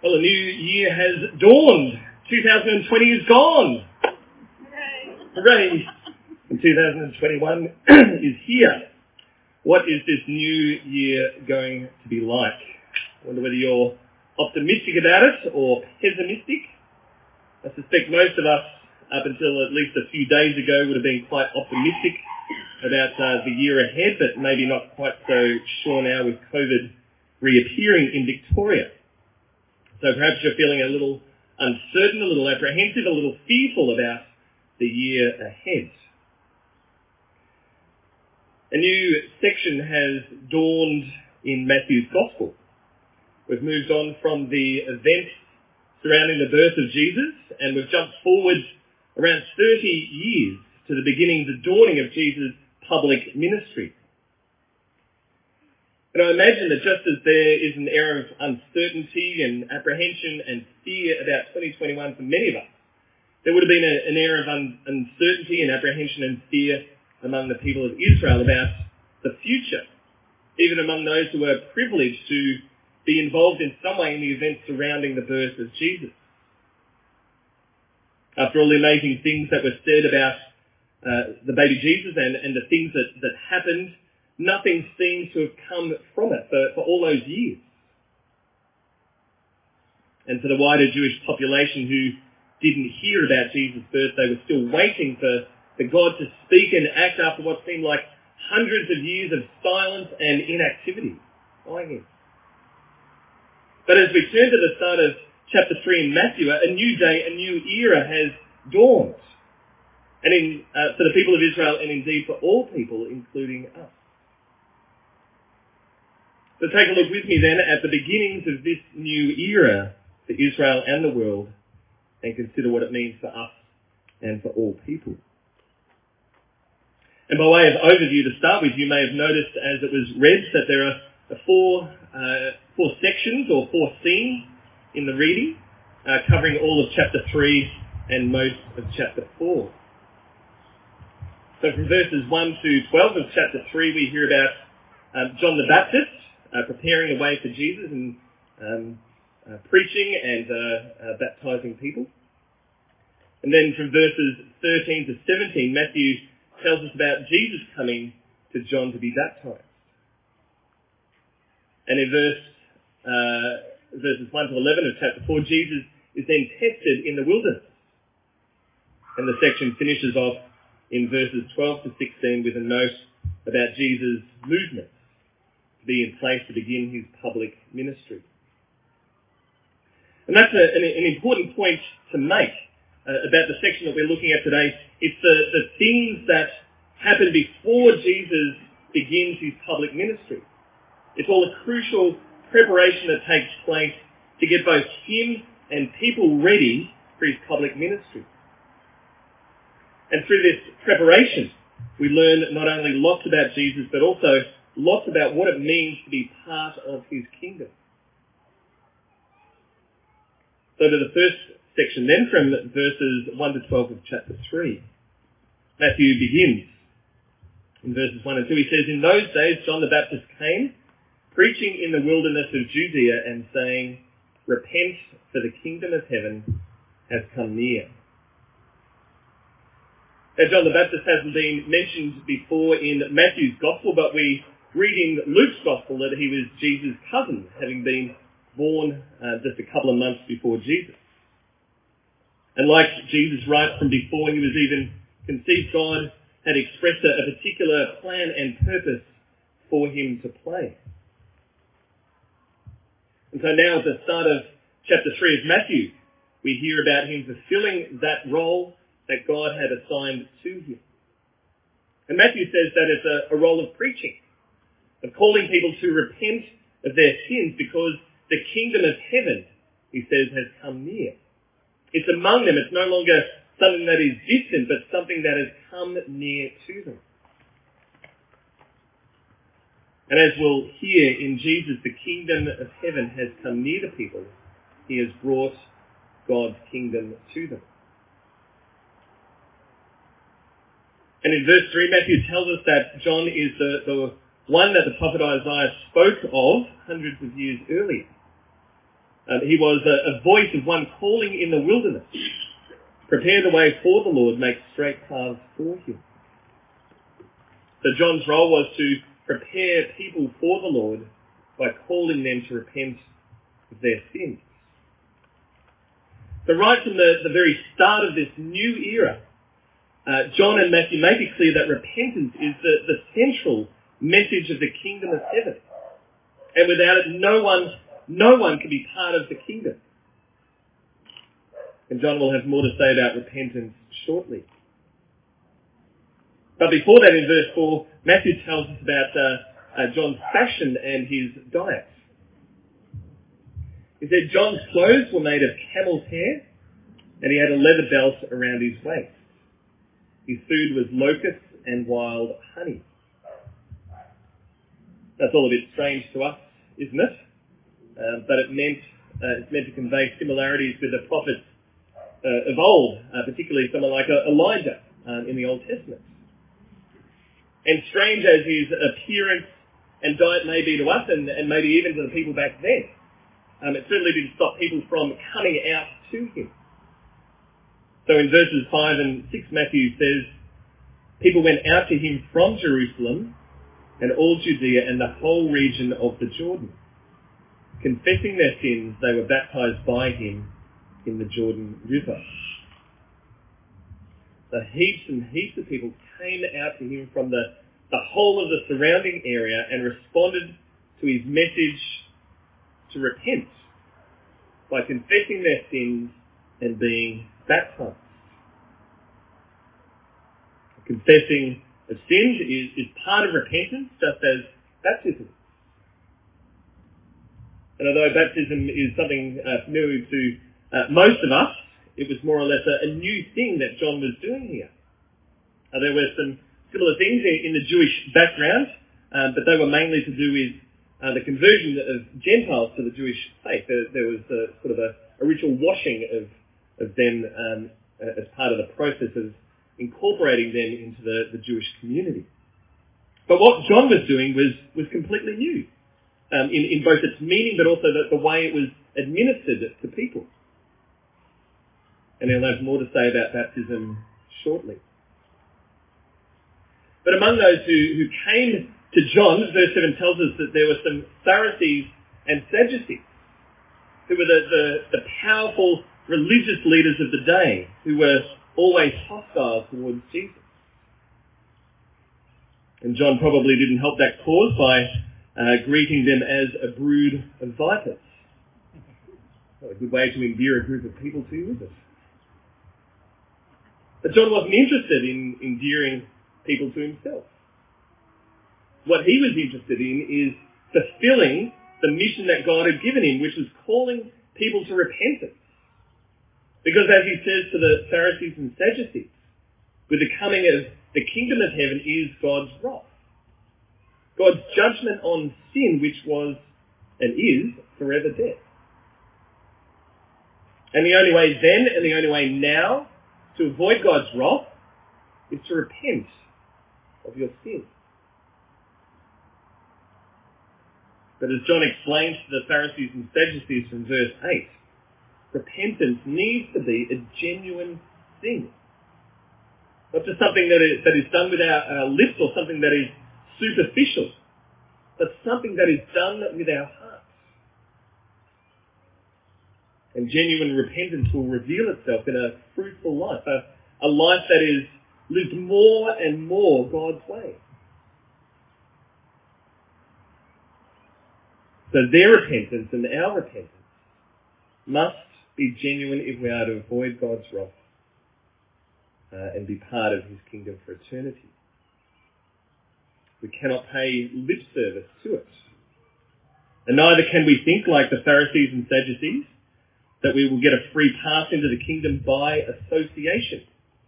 Well, a new year has dawned. 2020 is gone. Hooray! And 2021 is here. What is this new year going to be like? I wonder whether you're optimistic about it or pessimistic. I suspect most of us, up until at least a few days ago, would have been quite optimistic about the year ahead, but maybe not quite so sure now with COVID reappearing in Victoria. So perhaps you're feeling a little uncertain, a little apprehensive, a little fearful about the year ahead. A new section has dawned in Matthew's Gospel. We've moved on from the events surrounding the birth of Jesus, and we've jumped forward around 30 years to the beginning, the dawning of Jesus' public ministry. And I imagine that just as there is an air of uncertainty and apprehension and fear about 2021 for many of us, there would have been an air of uncertainty and apprehension and fear among the people of Israel about the future, even among those who were privileged to be involved in some way in the events surrounding the birth of Jesus. After all the amazing things that were said about the baby Jesus and the things that happened, nothing seems to have come from it for all those years. And for the wider Jewish population who didn't hear about Jesus' birth, they were still waiting for God to speak and act after what seemed like hundreds of years of silence and inactivity. But as we turn to the start of chapter 3 in Matthew, a new day, a new era has dawned. And for the people of Israel, and indeed for all people, including us. So take a look with me then at the beginnings of this new era for Israel and the world, and consider what it means for us and for all people. And by way of overview to start with, you may have noticed as it was read that there are four sections or four scenes in the reading, covering all of chapter 3 and most of chapter 4. So from verses 1 to 12 of chapter 3, we hear about John the Baptist preparing the way for Jesus and preaching and baptizing people. And then from verses 13 to 17, Matthew tells us about Jesus coming to John to be baptized. And in verses 1 to 11 of chapter 4, Jesus is then tested in the wilderness. And the section finishes off in verses 12 to 16 with a note about Jesus' movement to be in place to begin his public ministry. And that's an important point to make about the section that we're looking at today. It's the things that happen before Jesus begins his public ministry. It's all a crucial preparation that takes place to get both him and people ready for his public ministry. And through this preparation, we learn not only lots about Jesus, but also lots about what it means to be part of his kingdom. So to the first section then, from verses 1 to 12 of chapter 3. Matthew begins in verses 1 and 2. He says, "In those days John the Baptist came, preaching in the wilderness of Judea and saying, 'Repent, for the kingdom of heaven has come near.'" Now, John the Baptist hasn't been mentioned before in Matthew's Gospel, but we read in Luke's Gospel that he was Jesus' cousin, having been born just a couple of months before Jesus. And like Jesus right from before he was even conceived, God had expressed a particular plan and purpose for him to play. And so now at the start of chapter 3 of Matthew, we hear about him fulfilling that role that God had assigned to him. And Matthew says that it's a role of preaching, of calling people to repent of their sins because the kingdom of heaven, he says, has come near. It's among them. It's no longer something that is distant, but something that has come near to them. And as we'll hear in Jesus, the kingdom of heaven has come near to people. He has brought God's kingdom to them. And in verse 3, Matthew tells us that John is the one that the prophet Isaiah spoke of hundreds of years earlier. He was a voice of one calling in the wilderness. Prepare the way for the Lord, make straight paths for him. So John's role was to prepare people for the Lord by calling them to repent of their sins. So right from the very start of this new era, John and Matthew make it clear that repentance is the central message of the kingdom of heaven. And without it, no one can be part of the kingdom. And John will have more to say about repentance shortly. But before that, in verse 4, Matthew tells us about John's fashion and his diet. He said John's clothes were made of camel's hair, and he had a leather belt around his waist. His food was locusts and wild honey. That's all a bit strange to us, isn't it? But it's meant to convey similarities with the prophets of old, particularly someone like Elijah in the Old Testament. And strange as his appearance and diet may be to us, and maybe even to the people back then, it certainly didn't stop people from coming out to him. So in verses 5 and 6, Matthew says, people went out to him from Jerusalem and all Judea and the whole region of the Jordan. Confessing their sins, they were baptized by him in the Jordan River. So heaps and heaps of people came out to him from the whole of the surrounding area and responded to his message to repent by confessing their sins and being baptized. Confessing of sins is part of repentance, just as baptism. And although baptism is something familiar to most of us, it was more or less a new thing that John was doing here. There were some similar things in the Jewish background, but they were mainly to do with the conversion of Gentiles to the Jewish faith. There was sort of a ritual washing of them as part of the process of incorporating them into the Jewish community. But what John was doing was completely new, in both its meaning but also the way it was administered to people. And he'll have more to say about baptism shortly. But among those who came to John, verse 7 tells us that there were some Pharisees and Sadducees, who were the powerful religious leaders of the day, who were always hostile towards Jesus. And John probably didn't help that cause by greeting them as a brood of vipers. Not a good way to endear a group of people to, is it? But John wasn't interested in endearing people to himself. What he was interested in is fulfilling the mission that God had given him, which was calling people to repentance. Because as he says to the Pharisees and Sadducees, with the coming of the kingdom of heaven is God's wrath. God's judgment on sin, which was and is forever death. And the only way then and the only way now to avoid God's wrath is to repent of your sin. But as John explains to the Pharisees and Sadducees from verse 8, repentance needs to be a genuine thing. Not just something that is done with our lips or something that is superficial, but something that is done with our hearts. And genuine repentance will reveal itself in a fruitful life, a life that is lived more and more God's way. So their repentance and our repentance must be genuine if we are to avoid God's wrath and be part of his kingdom for eternity. We cannot pay lip service to it. And neither can we think like the Pharisees and Sadducees, that we will get a free pass into the kingdom by association.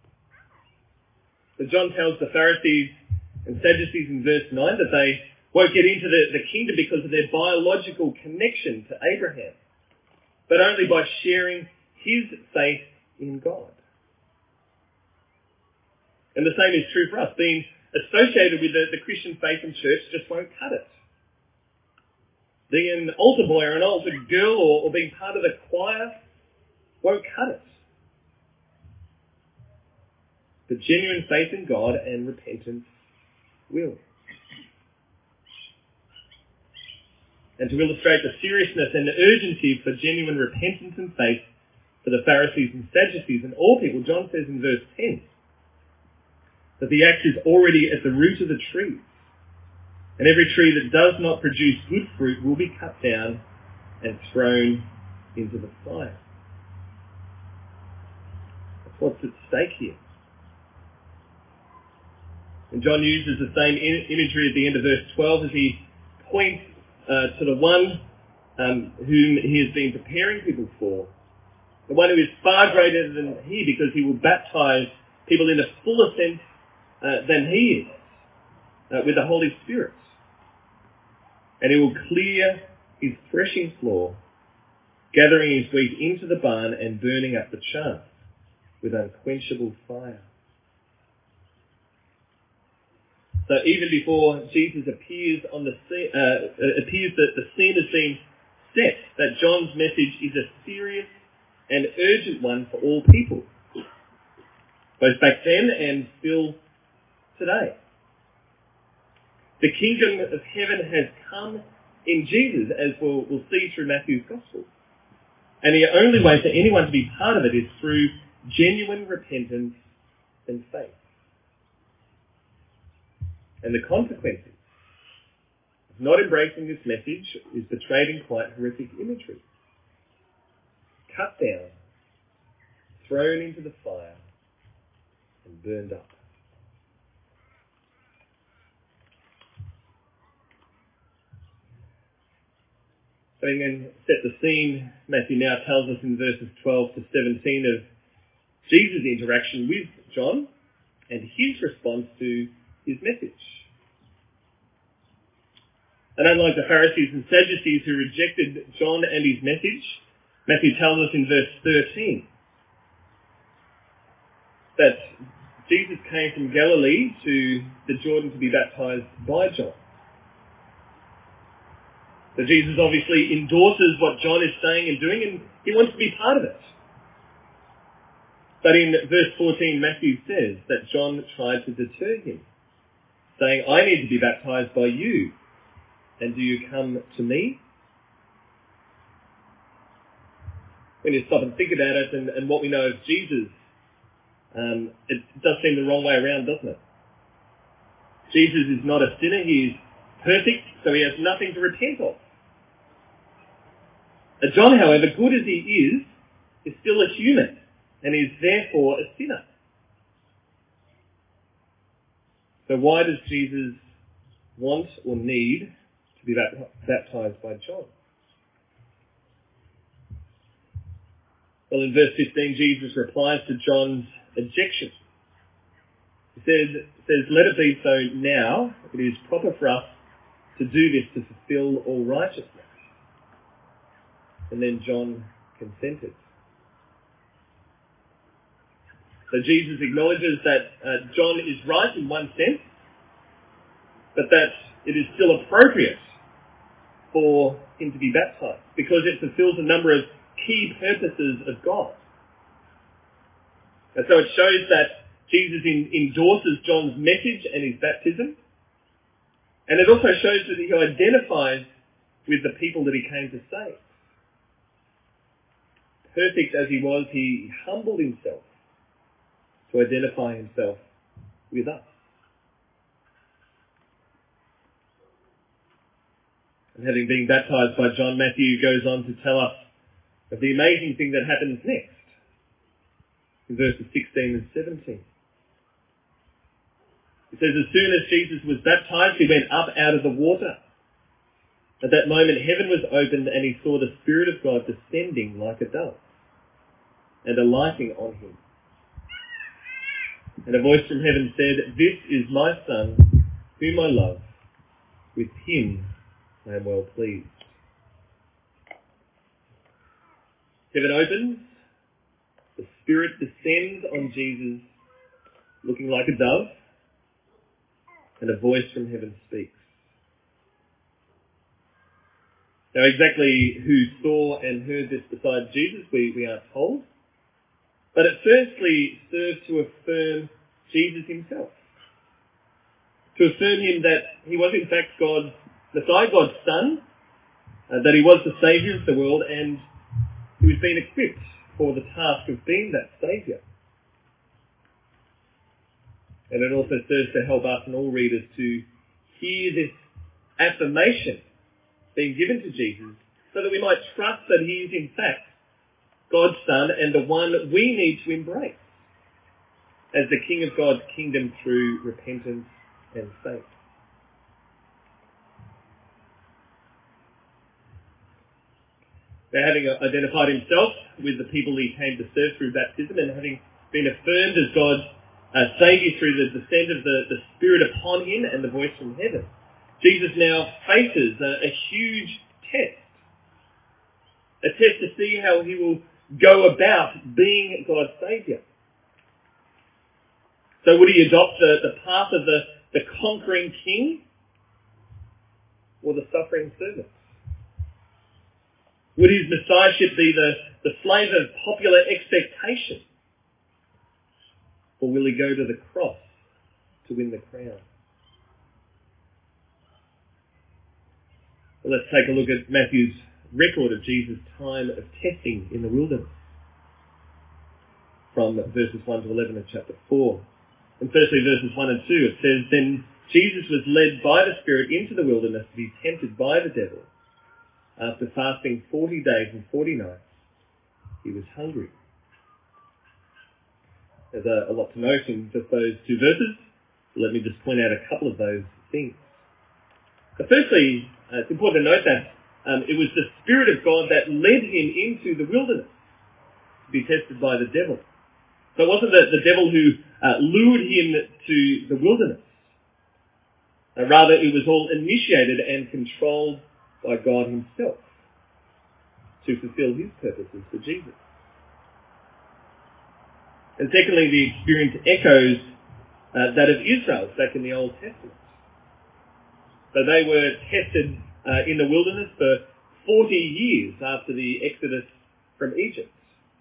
So John tells the Pharisees and Sadducees in verse 9 that they won't get into the kingdom because of their biological connection to Abraham, but only by sharing his faith in God. And the same is true for us. Being associated with the Christian faith and church just won't cut it. Being an altar boy or an altar girl or being part of the choir won't cut it. But genuine faith in God and repentance will. And to illustrate the seriousness and the urgency for genuine repentance and faith for the Pharisees and Sadducees and all people, John says in verse 10 that the axe is already at the root of the tree, and every tree that does not produce good fruit will be cut down and thrown into the fire. That's what's at stake here. And John uses the same imagery at the end of verse 12 as he points to the one whom he has been preparing people for. The one who is far greater than he, because he will baptize people in a fuller sense than he is, with the Holy Spirit. And he will clear his threshing floor, gathering his wheat into the barn and burning up the chaff with unquenchable fire. So even before Jesus appears on the scene, appears that the scene has been set, that John's message is a serious and urgent one for all people, both back then and still today. The kingdom of heaven has come in Jesus, as we'll see through Matthew's Gospel. And the only way for anyone to be part of it is through genuine repentance and faith. And the consequences of not embracing this message is portrayed in quite horrific imagery. Cut down, thrown into the fire, and burned up. Having then set the scene, Matthew now tells us in verses 12 to 17 of Jesus' interaction with John and his response to his message. And unlike the Pharisees and Sadducees who rejected John and his message, Matthew tells us in verse 13 that Jesus came from Galilee to the Jordan to be baptized by John. So Jesus obviously endorses what John is saying and doing, and he wants to be part of it. But in verse 14, Matthew says that John tried to deter him, saying, I need to be baptized by you, and do you come to me? When you stop and think about it and what we know of Jesus, it does seem the wrong way around, doesn't it? Jesus is not a sinner, he is perfect, so he has nothing to repent of. John, however, good as he is still a human, and is therefore a sinner. So why does Jesus want or need to be baptized by John? Well, in verse 15, Jesus replies to John's objection. He says, let it be so now. It is proper for us to do this to fulfill all righteousness. And then John consented. So Jesus acknowledges that John is right in one sense, but that it is still appropriate for him to be baptized because it fulfills a number of key purposes of God. And so it shows that Jesus endorses John's message and his baptism, and it also shows that he identifies with the people that he came to save. Perfect as he was, he humbled himself to identify himself with us. And having been baptized by John, Matthew goes on to tell us of the amazing thing that happens next in verses 16 and 17. It says, as soon as Jesus was baptized, he went up out of the water. At that moment, heaven was opened and he saw the Spirit of God descending like a dove and alighting on him. And a voice from heaven said, this is my Son, whom I love. With him I am well pleased. Heaven opens, the Spirit descends on Jesus, looking like a dove, and a voice from heaven speaks. Now, exactly who saw and heard this besides Jesus, we aren't told. But it firstly served to affirm Jesus himself. To affirm him that he was in fact God's Messiah, God's Son, that he was the Saviour of the world, and he was being equipped for the task of being that Saviour. And it also serves to help us and all readers to hear this affirmation being given to Jesus, so that we might trust that he is in fact God's Son and the one we need to embrace as the King of God's kingdom through repentance and faith. Now, having identified himself with the people he came to serve through baptism, and having been affirmed as God's Saviour through the descent of the Spirit upon him and the voice from heaven, Jesus now faces a huge test. A test to see how he will go about being God's Saviour. So would he adopt the path of the conquering king, or the suffering servant? Would his messiahship be the slave of popular expectation? Or will he go to the cross to win the crown? Well, let's take a look at Matthew's record of Jesus' time of testing in the wilderness, from verses 1 to 11 of chapter 4. And firstly, verses 1 and 2, it says, "Then Jesus was led by the Spirit into the wilderness to be tempted by the devil. After fasting 40 days and 40 nights, he was hungry." There's a lot to note in just those two verses. So let me just point out a couple of those things. But firstly, it's important to note that it was the Spirit of God that led him into the wilderness to be tested by the devil. So it wasn't the devil who lured him to the wilderness. Rather, it was all initiated and controlled by God himself to fulfill his purposes for Jesus. And secondly, the experience echoes that of Israel back in the Old Testament. So they were tested in the wilderness for 40 years after the exodus from Egypt.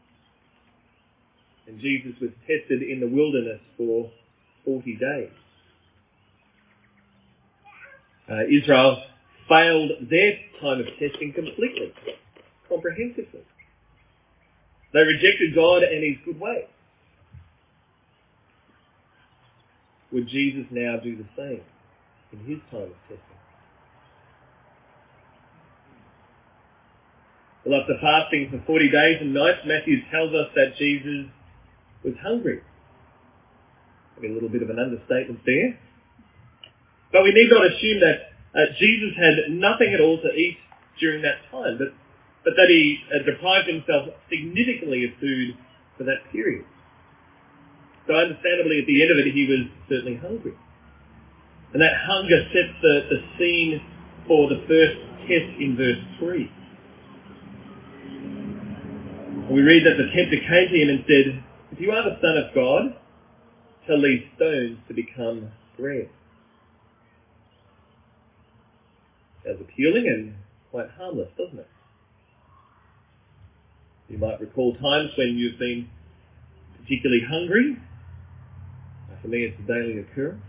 And Jesus was tested in the wilderness for 40 days. Israel failed their time of testing completely, comprehensively. They rejected God and his good ways. Would Jesus now do the same in his time of testing? Well, after fasting for 40 days and nights, Matthew tells us that Jesus was hungry. Maybe a little bit of an understatement there. But we need not assume that Jesus had nothing at all to eat during that time, but that he deprived himself significantly of food for that period. So understandably, at the end of it, he was certainly hungry. And that hunger sets the scene for the first test in verse 3. We read that the tempter came to him and said, "If you are the Son of God, tell these stones to become bread." Sounds appealing and quite harmless, doesn't it? You might recall times when you've been particularly hungry. For me, it's a daily occurrence.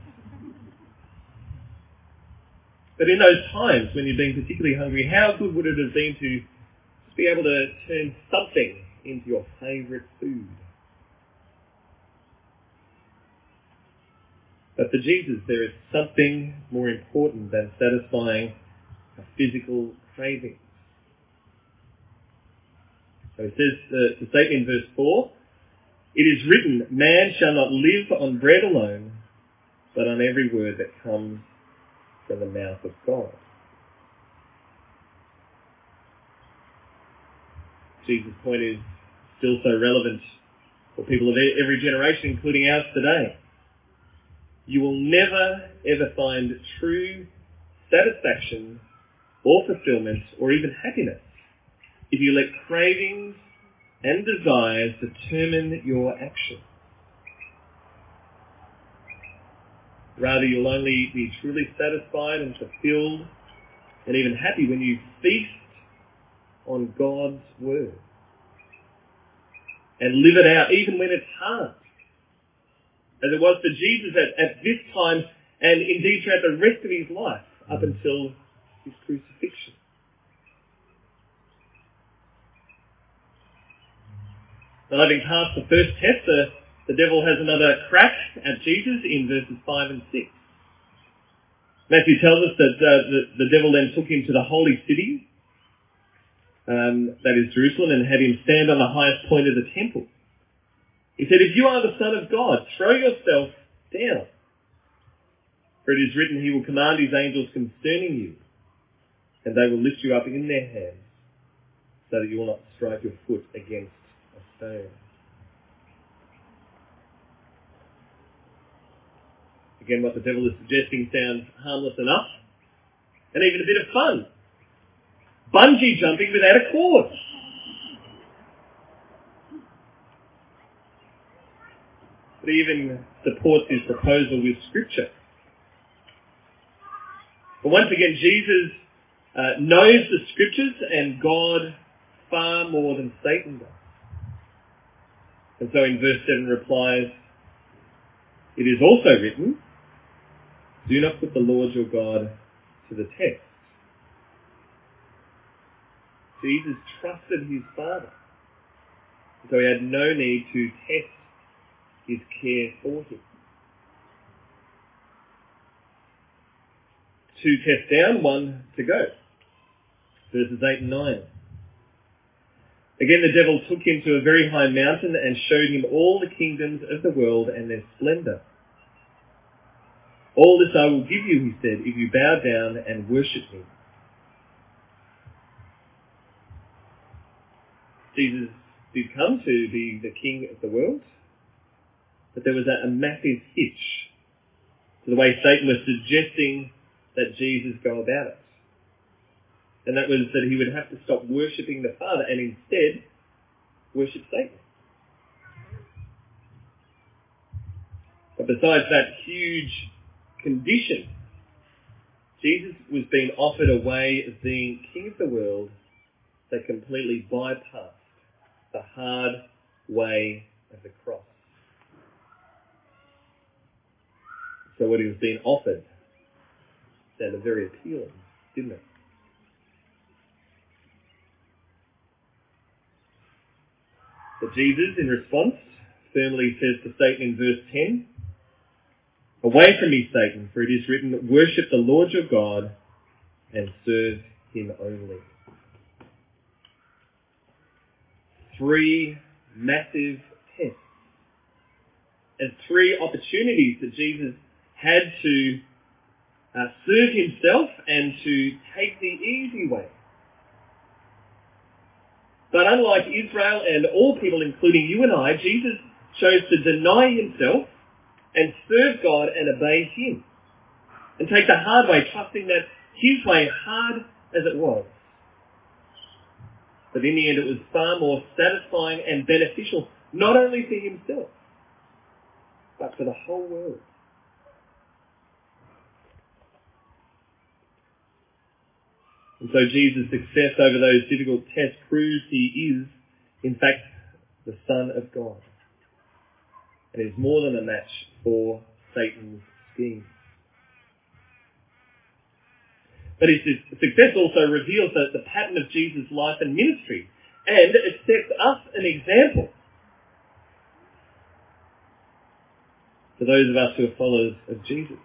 But in those times when you've been particularly hungry, how good would it have been to just be able to turn something into your favourite food? But for Jesus, there is something more important than satisfying a physical craving. So it says the statement in verse 4, "It is written, man shall not live on bread alone, but on every word that comes from the mouth of God." Jesus' point is still so relevant for people of every generation, including ours today. You will never, ever find true satisfaction or fulfillment or even happiness if you let cravings and desires determine your action. Rather, you'll only be truly satisfied and fulfilled and even happy when you feast on God's word and live it out even when it's hard. As it was for Jesus at this time and indeed throughout the rest of his life up until his crucifixion. Now, having passed the first test, the devil has another crack at Jesus in verses 5 and 6. Matthew tells us that the devil then took him to the holy city, that is Jerusalem, and had him stand on the highest point of the temple. He said, "If you are the Son of God, throw yourself down. For it is written, he will command his angels concerning you, and they will lift you up in their hands, so that you will not strike your foot against a stone." Again, what the devil is suggesting sounds harmless enough, and even a bit of fun. Bungee jumping without a cord. But he even supports his proposal with Scripture. But once again, Jesus knows the Scriptures and God far more than Satan does. And so in verse 7 replies, "It is also written, do not put the Lord your God to the test." Jesus trusted his Father, so he had no need to test his care for him. 2 tests down, 1 to go. Verses 8 and 9. Again, the devil took him to a very high mountain and showed him all the kingdoms of the world and their splendor. "All this I will give you," he said, "if you bow down and worship me." Jesus did come to be the king of the world, but there was a massive hitch to the way Satan was suggesting that Jesus go about it. And that was that he would have to stop worshipping the Father and instead worship Satan. But besides that huge condition, Jesus was being offered a way of being king of the world that completely bypassed the hard way of the cross. So what he was being offered sounded very appealing, didn't it? But Jesus, in response, firmly says to Satan in verse 10, "Away from me, Satan, for it is written, worship the Lord your God and serve him only." 3 massive tests and 3 opportunities that Jesus had to serve himself and to take the easy way. But unlike Israel and all people, including you and I, Jesus chose to deny himself and serve God and obey him. And take the hard way, trusting that his way, hard as it was, but in the end it was far more satisfying and beneficial, not only for himself, but for the whole world. And so Jesus' success over those difficult tests proves he is, in fact, the Son of God. And is more than a match for Satan's scheme. But his success also reveals the pattern of Jesus' life and ministry, and it sets us an example for those of us who are followers of Jesus.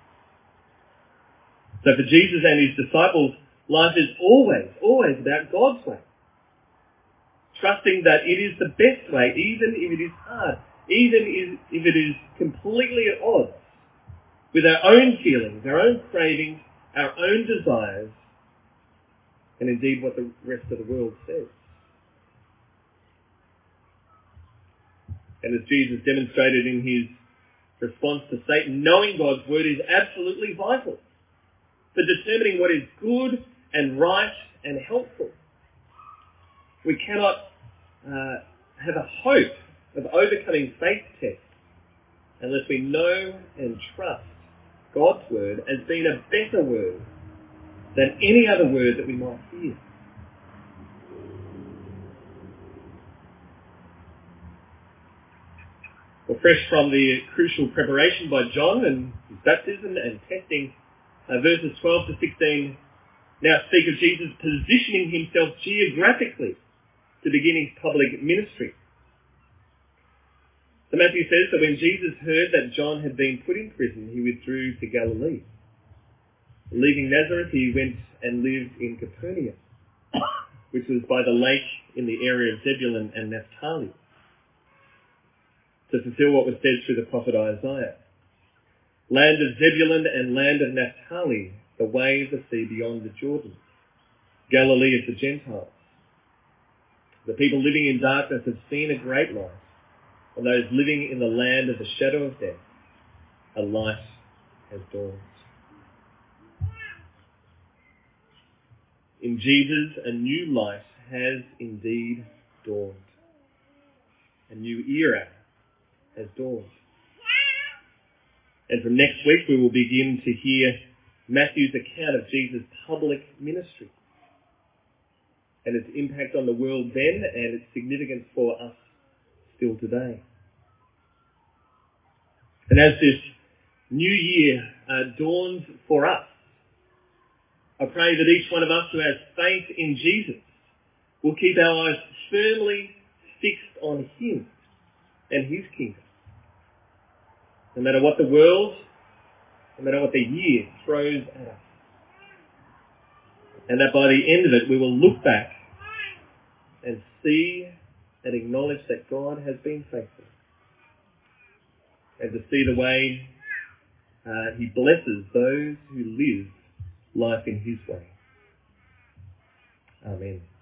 So for Jesus and his disciples, life is always about God's way. Trusting that it is the best way, even if it is hard, even if it is completely at odds with our own feelings, our own cravings, our own desires, and indeed what the rest of the world says. And as Jesus demonstrated in his response to Satan, knowing God's word is absolutely vital for determining what is good and right and helpful. We cannot have a hope of overcoming faith tests unless we know and trust God's word as being a better word than any other word that we might hear. Well, fresh from the crucial preparation by John and his baptism and testing, verses 12 to 16 now speak of Jesus positioning himself geographically to begin his public ministry. So Matthew says that when Jesus heard that John had been put in prison, he withdrew to Galilee. Leaving Nazareth, he went and lived in Capernaum, which was by the lake in the area of Zebulun and Naphtali, to fulfill what was said through the prophet Isaiah. Land of Zebulun and land of Naphtali, the way of the sea beyond the Jordan, Galilee of the Gentiles. The people living in darkness have seen a great light, and those living in the land of the shadow of death, a light has dawned. In Jesus, a new light has indeed dawned. A new era has dawned. And from next week we will begin to hear Matthew's account of Jesus' public ministry and its impact on the world then and its significance for us still today. And as this new year dawns for us, I pray that each one of us who has faith in Jesus will keep our eyes firmly fixed on him and his kingdom. No matter what the world, no matter what the year throws at us. And that by the end of it we will look back and see and acknowledge that God has been faithful. And to see the way he blesses those who live life in his way. Amen.